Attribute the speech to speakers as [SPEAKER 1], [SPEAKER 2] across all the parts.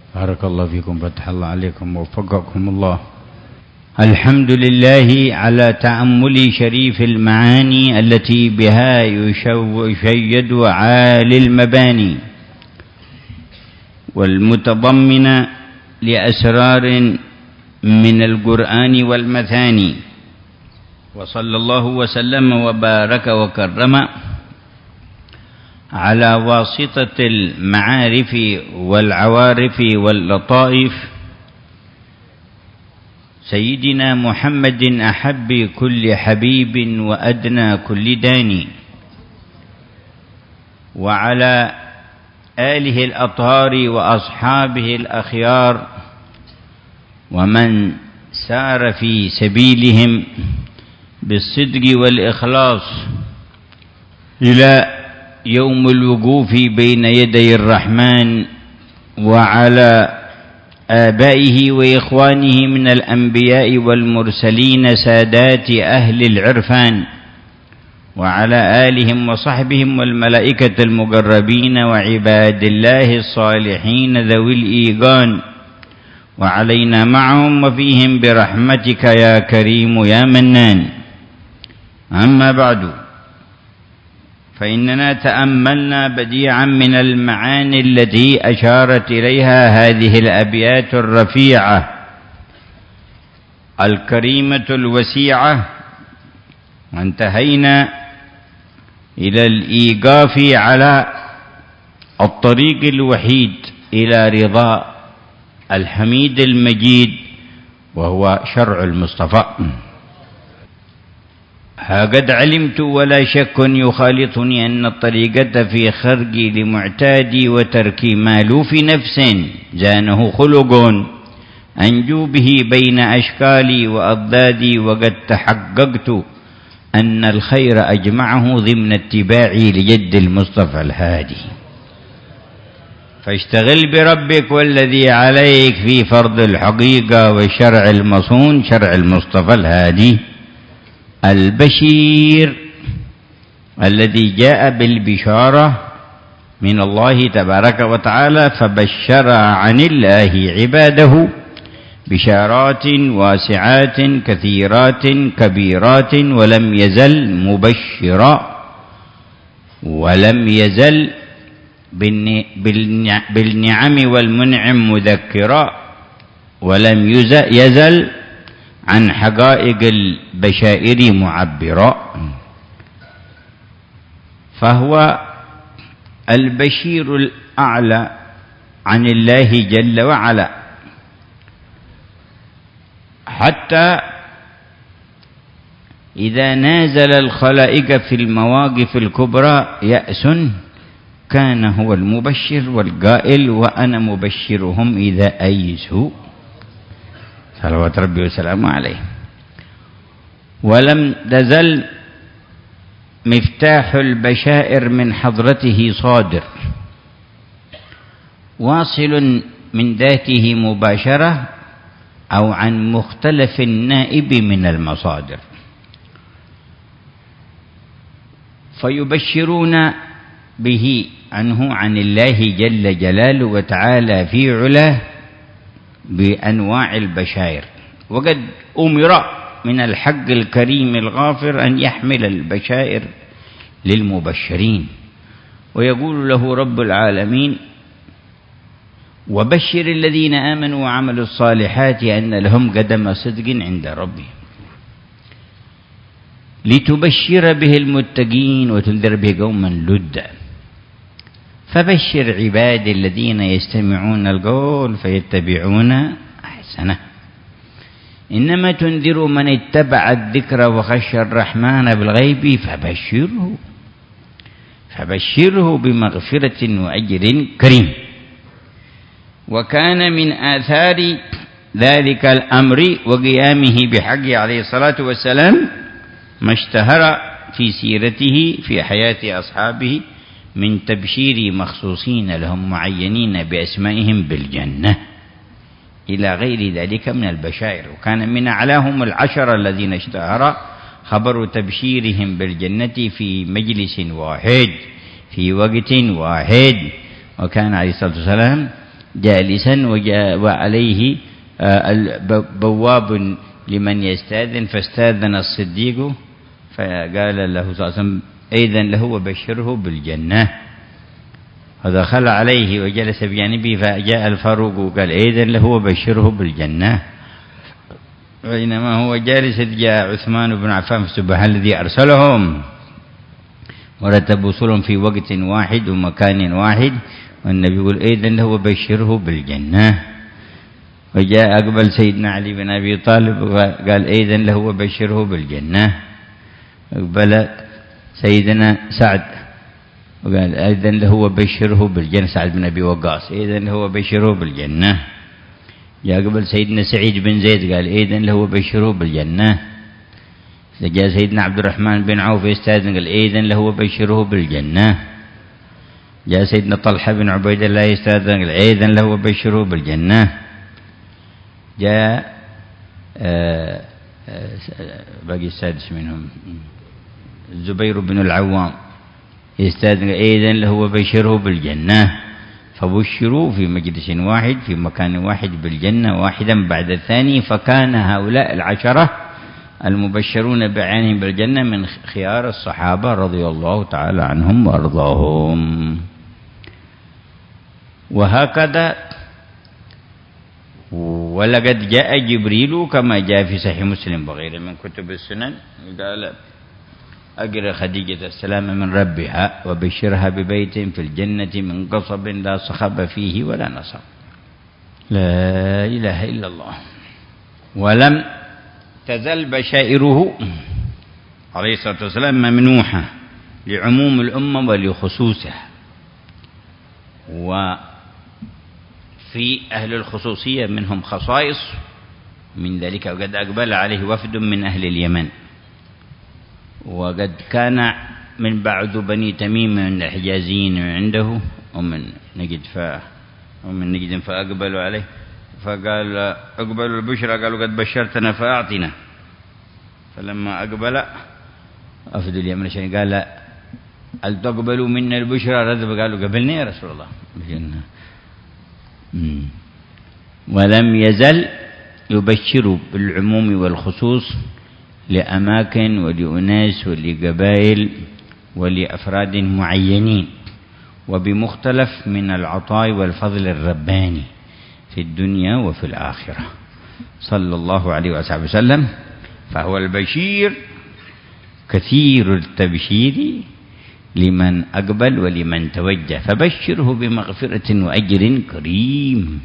[SPEAKER 1] بارك الله فيكم، فتح الله عليكم ووفقكم الله. الحمد لله على تأمل شريف المعاني التي بها يشيد عالي المباني والمتضمنة لأسرار من القرآن والمثاني. وصلى الله وسلم وبارك وكرم على واسطة المعارف والعوارف واللطائف سيدنا محمد أحب كل حبيب وأدنى كل داني، وعلى آله الأطهار وأصحابه الأخيار ومن سار في سبيلهم بالصدق والإخلاص إلى يوم الوقوف بين يدي الرحمن، وعلى آبائه وإخوانه من الأنبياء والمرسلين سادات أهل العرفان، وعلى آلهم وصحبهم والملائكة المقربين وعباد الله الصالحين ذوي الإيقان، وعلينا معهم وفيهم برحمتك يا كريم يا منان. أما بعد، فإننا تأملنا بديعا من المعاني التي أشارت إليها هذه الأبيات الرفيعة الكريمة الوسيعة، وانتهينا إلى الإيقاف على الطريق الوحيد إلى رضا الحميد المجيد، وهو شرع المصطفى. قد علمت ولا شك يخالطني أن الطريقة في خرقي لمعتادي وتركي مالوف نفس زانه خلق أنجو به بين أشكالي وأضدادي، وقد تحققت أن الخير أجمعه ضمن اتباعي لجد المصطفى الهادي. فاشتغل بربك والذي عليك في فرض الحقيقة والشرع المصون، شرع المصطفى الهادي البشير الذي جاء بالبشارة من الله تبارك وتعالى، فبشر عن الله عباده بشارات واسعات كثيرات كبيرات، ولم يزل مبشرا، ولم يزل بالنعم والمنعم مذكرا، ولم يزل عن حقائق البشائر معبرا. فهو البشير الأعلى عن الله جل وعلا، حتى إذا نازل الخلائق في المواقف الكبرى يأس كان هو المبشر والقائل وأنا مبشرهم إذا أيسوا، صلوات ربي وسلامه عليه. ولم تزل مفتاح البشائر من حضرته صادر واصل من ذاته مباشرة أو عن مختلف النائب من المصادر، فيبشرون به عنه عن الله جل جلاله وتعالى في علاه بأنواع البشائر. وقد أمر من الحق الكريم الغافر أن يحمل البشائر للمبشرين، ويقول له رب العالمين: وبشر الذين آمنوا وعملوا الصالحات أن لهم قدم صدق عند ربهم، لتبشر به المتقين وتنذر به قوما لدا. فبشر عبادي الذين يستمعون القول فيتبعون أحسنه، إنما تنذر من اتبع الذكر وخشى الرحمن بالغيب فبشره بمغفرة وأجر كريم. وكان من آثار ذلك الأمر وقيامه بحقه عليه الصلاة والسلام ما اشتهر في سيرته في حياة أصحابه من تبشير مخصوصين لهم معينين بأسمائهم بالجنة إلى غير ذلك من البشائر. وكان من أعلاهم العشر الذين اشتهر خبر تبشيرهم بالجنة في مجلس واحد في وقت واحد. وكان عليه الصلاة والسلام جالسا وعليه بواب لمن يستاذن، فاستاذن الصديق فقال له صلى الله عليه وسلم أذن له وبشره بالجنة، فدخل عليه وجلس بجانبه، فجاء الفاروق وقال أذن له وبشره بالجنة. بينما هو جالس جاء عثمان بن عفان فسبحان الذي أرسلهم ورتبوا وصولهم في وقت واحد ومكان واحد، والنبي يقول أذن له وبشره بالجنة. وجاء أقبل سيدنا علي بن أبي طالب وقال أذن له وبشره بالجنة. أقبل سيدنا سعد وقال أذن له وبشره بالجنة، سعد بن أبي وقاص أذن له وبشره بالجنة. جاء قبل سيدنا سعيد بن زيد قال أذن له وبشره بالجنة. جاء سيدنا عبد الرحمن بن عوف يستأذن قال أذن له وبشره بالجنة. جاء سيدنا طلحة بن عبيد الله يستأذن قال أذن له وبشره بالجنة. جاء باقي السادس منهم الزبير بن العوام يستأذن أذن له وبشره بالجنة. فبشروا في مجلس واحد في مكان واحد بالجنة واحدا بعد الثاني، فكان هؤلاء العشرة المبشرون بعينهم بالجنة من خيار الصحابة رضي الله تعالى عنهم وأرضاهم. وهكذا ولقد جاء جبريل كما جاء في صحيح مسلم وغيره من كتب السنن قال أقرأ خديجة السلام من ربها وبشرها ببيت في الجنة من قصب لا صخب فيه ولا نصب. لا إله إلا الله. ولم تزل بشائره عليه الصلاة والسلام ممنوحة لعموم الأمة ولخصوصها، وفي أهل الخصوصية منهم خصائص من ذلك. وقد أقبل عليه وفد من أهل اليمن، وقد كان من بعد بني تميم من الحجازيين عنده ومن نجد فأقبلوا عليه، فقال أقبلوا البشرى، قالوا قد بشرتنا فأعطنا. فلما أقبل أفد اليمن قال هل تقبلوا منا البشرى؟ قالوا قبلنا يا رسول الله. ولم يزل يبشر بالعموم والخصوص لأماكن ولأناس ولقبائل ولأفراد معينين، وبمختلف من العطاء والفضل الرباني في الدنيا وفي الآخرة صلى الله عليه وسلم. فهو البشير كثير التبشير لمن أقبل ولمن توجه، فبشره بمغفرة وأجر كريم.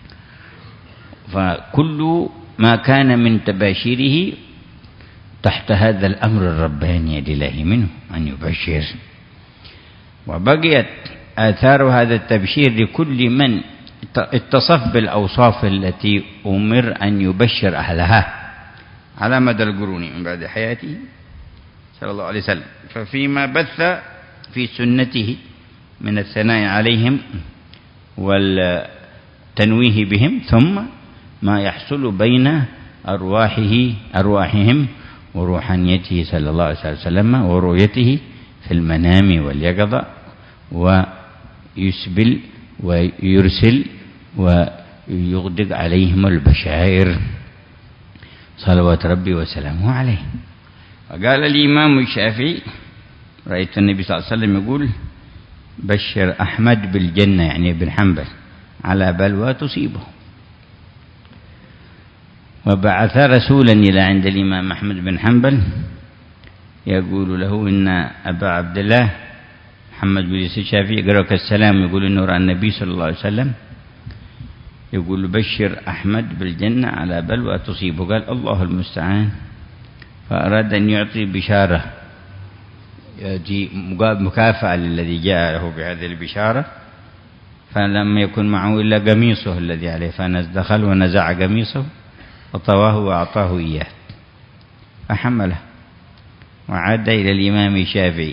[SPEAKER 1] فكل ما كان من تباشيره تحت هذا الأمر الرباني لله منه أن يبشر. وبقيت آثار هذا التبشير لكل من اتصف بالأوصاف التي أمر أن يبشر أهلها على مدى القرون من بعد حياته صلى الله عليه وسلم. ففيما بث في سنته من الثناء عليهم والتنويه بهم، ثم ما يحصل بين أرواحهم وروحانيته صلى الله عليه وسلم ورؤيته في المنام واليقظة، ويسبل ويرسل ويغدق عليهم البشائر صلوات ربي وسلامه عليه. وقال الإمام الشافعي رأيت النبي صلى الله عليه وسلم يقول بشر أحمد بالجنة، يعني ابن حنبل، على بلوى تصيبه. وبعث رسولا إلى عند الإمام أحمد بن حنبل يقول له إن أبا عبد الله محمد بن يوسف الشافعي يقرأك السلام، يقول إنه رأى النبي صلى الله عليه وسلم يقول بشر أحمد بالجنة على بلوى تصيبه. قال الله المستعان. فأراد أن يعطي بشارة مكافأة للذي جاءه بهذه البشارة، فلم يكن معه إلا قميصه الذي عليه، فدخل ونزع قميصه وطواه وأعطاه إياه، فحمله وعاد إلى الإمام الشافعي.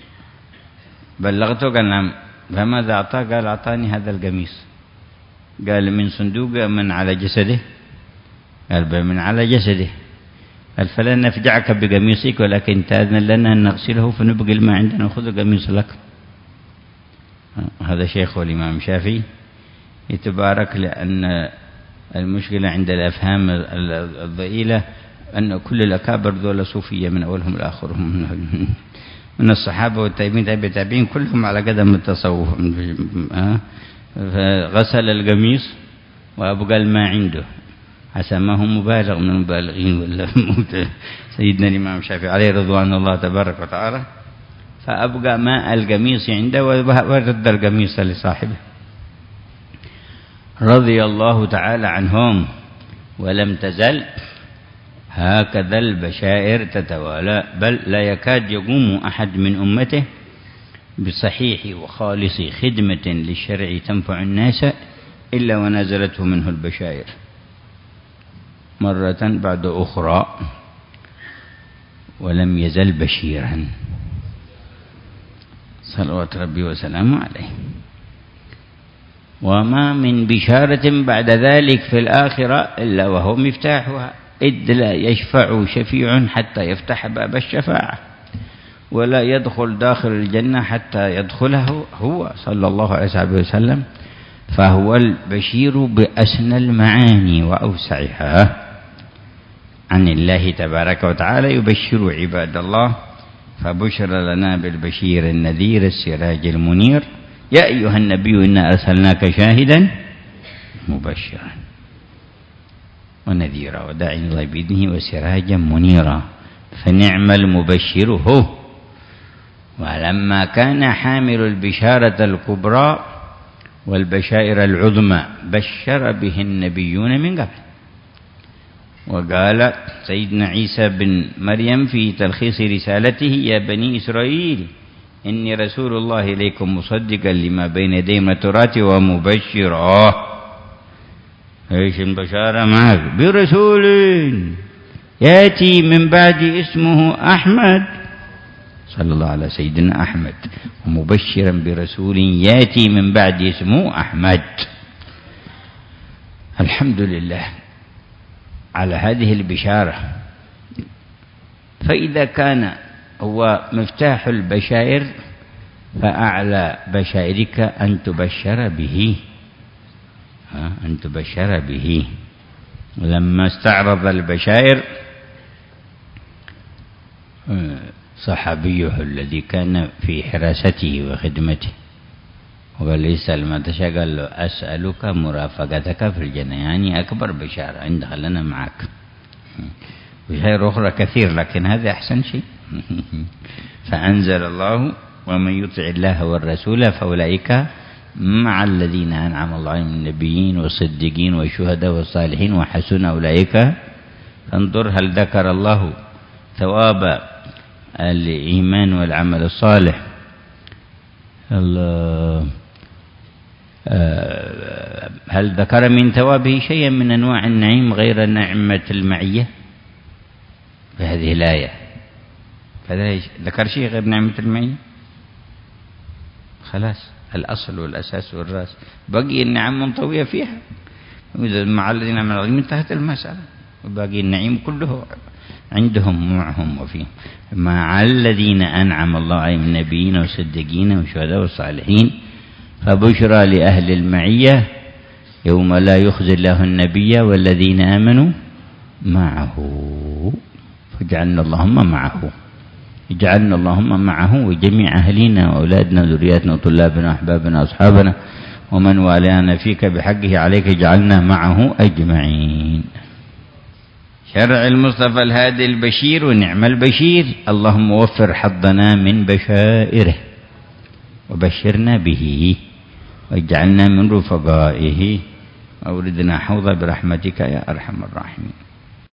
[SPEAKER 1] بلغته قال نعم. فماذا أعطاه؟ قال أعطاني هذا القميص. قال من صندوق من على جسده؟ قال بل من على جسده. قال فلن نفجعك بقميصك، ولكن تأذن لنا أن نغسله فنبقي الماء عندنا وخذ القميص لك. هذا شيخه الإمام الشافعي يتبارك، لأن المشكلة عند الأفهام الضئيلة أن كل الأكابر ذول صوفية من أولهم لآخرهم، من الصحابة والتابعين تابع التابعين كلهم على قدم التصوف. فغسل القميص وأبقى الماء عنده، حسب ما هو مبالغ من المبالغين ولا سيدنا الإمام الشافعي عليه رضوان الله تبارك وتعالى، فأبقى ماء القميص عنده ورد القميص لصاحبه رضي الله تعالى عنهم. ولم تزل هكذا البشائر تتوالى، بل لا يكاد يقوم أحد من أمته بصحيح وخالص خدمة للشرع تنفع الناس إلا ونزلته منه البشائر مرة بعد أخرى، ولم يزل بشيرا صلوات ربي وسلامه عليه. وما من بشارة بعد ذلك في الآخرة إلا وهو مفتاحها، إذ لا يشفع شفيع حتى يفتح باب الشفاعة، ولا يدخل داخل الجنة حتى يدخله هو صلى الله عليه وسلم. فهو البشير بأسنى المعاني وأوسعها عن الله تبارك وتعالى، يبشر عباد الله. فبشر لنا بالبشير النذير السراج المنير، يا أيها النبي إنا أرسلناك شاهدا مبشرا ونذيرا وداعيا إلى الله بإذنه وسراجا منيرا، فنعم المبشر هو. ولما كان حامل البشارة الكبرى والبشائر العظمى بشر به النبيون من قبل. وقال سيدنا عيسى بن مريم في تلخيص رسالته: يا بني إسرائيل إني رسول الله إليكم مصدقا لما بين يدي من التوراة ومبشرا. ايش البشارة معك؟ برسول يأتي من بعد اسمه أحمد، صلى الله على سيدنا أحمد، ومبشرا برسول يأتي من بعد اسمه أحمد. الحمد لله على هذه البشارة. فإذا كان هو مفتاح البشائر، فأعلى بشائرك أن تبشر به، أن تبشر به. لما استعرض البشائر صحابيه الذي كان في حراسته وخدمته وقال لي اسأل ما تشاء، قال له أسألك مرافقتك في الجنة، يعني أكبر بشارة عند خلنا معك. بشائر أخرى كثير لكن هذا أحسن شيء. فأنزل الله: ومن يطع الله والرسول فأولئك مع الذين أنعم الله عليهم من النبيين والصديقين والشهداء والصالحين وحسن أولئك. فانظر هل ذكر الله ثواب الإيمان والعمل الصالح، هل ذكر من ثوابه شيئا من أنواع النعيم غير نعمة المعية في هذه الآية؟ فذا ذكر شيء غير نعمة المعية؟ خلاص الأصل والأساس والرأس، بقي النعم منطوية فيها. مع الذين من العظيم انتهت المسألة، وباقي النعيم كله عندهم معهم وفيهم. مع الذين أنعم الله عليهم من النبيين والصديقين والشهداء والصالحين. فبشرى لأهل المعية يوم لا يخزي الله النبي والذين آمنوا معه. فاجعلنا اللهم معه، اجعلنا اللهم معه وجميع أهلنا وأولادنا وذرياتنا وطلابنا وأحبابنا وأصحابنا ومن والانا فيك بحقه عليك اجعلنا معه أجمعين. شرع المصطفى الهادي البشير ونعم البشير، اللهم وفر حظنا من بشائره وبشرنا به واجعلنا من رفقائه، أوردنا حوض برحمتك يا أرحم الراحمين.